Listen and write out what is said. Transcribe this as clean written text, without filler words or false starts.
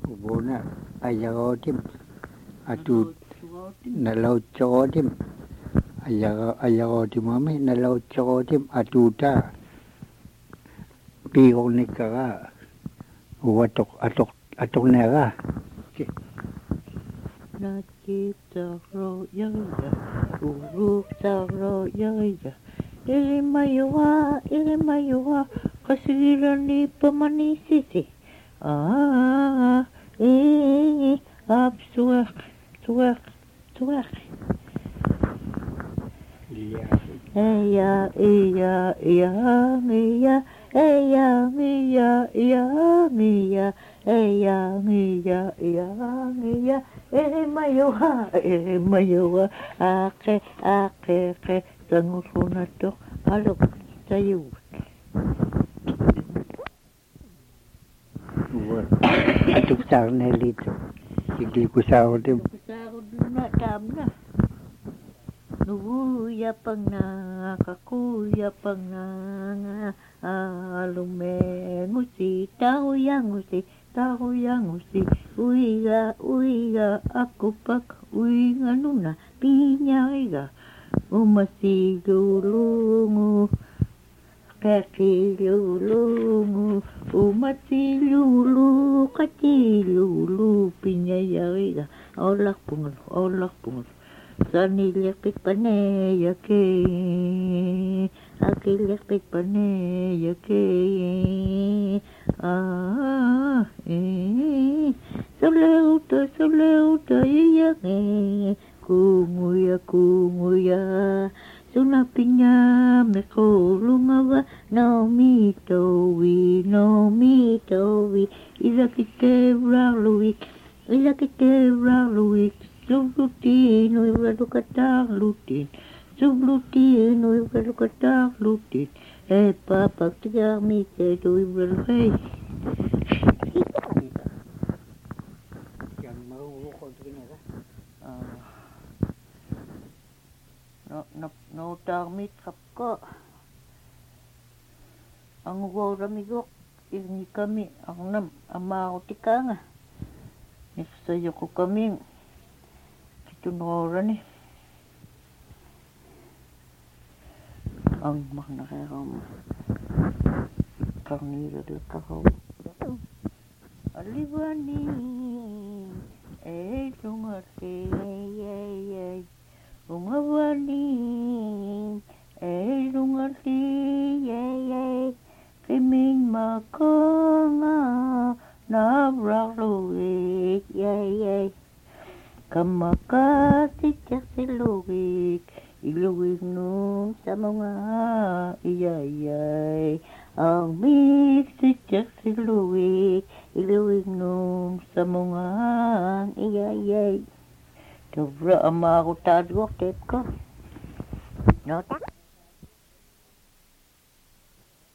Ubona ayagotim atut nalaw chogotim ayagotim mami nalaw chogotim atuta pigonikara atok nera Nakitaro yaya, urutaro yaya, ilimayuwa, kasirani pamanisisi. Absuak, tuak. Ilimayuwa, ake, sangurunato, alok, sayut. atuk sarnelito sigli kusaotim Na damna. Nuya pangna, kakuya pangna, alumengusi, tahu yang usi, uiga, aku pak, uiga nuna, pinyaiga, umasi lulungu, kaki lulungu, umasi lulu, kaki lulu, pinyaiga, olak pungul. Sani lepit pane yake, aki lepit pane yake, soleuta yake, kunguya, sunapinya mekolungawa, no mitowi, ilakite raluik, Sublutin, oi berlukatar lutin. Sublutin, oi berlukatar lutin. Papa tiga mite oi berlukai. yang mau rokok tu kena No tarmit kapko. Ang ramigok ini kami ang nam amao tikanga. Nifsayo ko kaming Tunora ni ang maknakaram karnira del kahau alibani tungarte umawani tungarte kiming makonga nabraluik Kamakati siluwik, iluwik nung sa mga iyayay. Ang mixit siluwik, iluwik nung sa mga iyayay. Dobra ama ako tadwak, tep ko. No?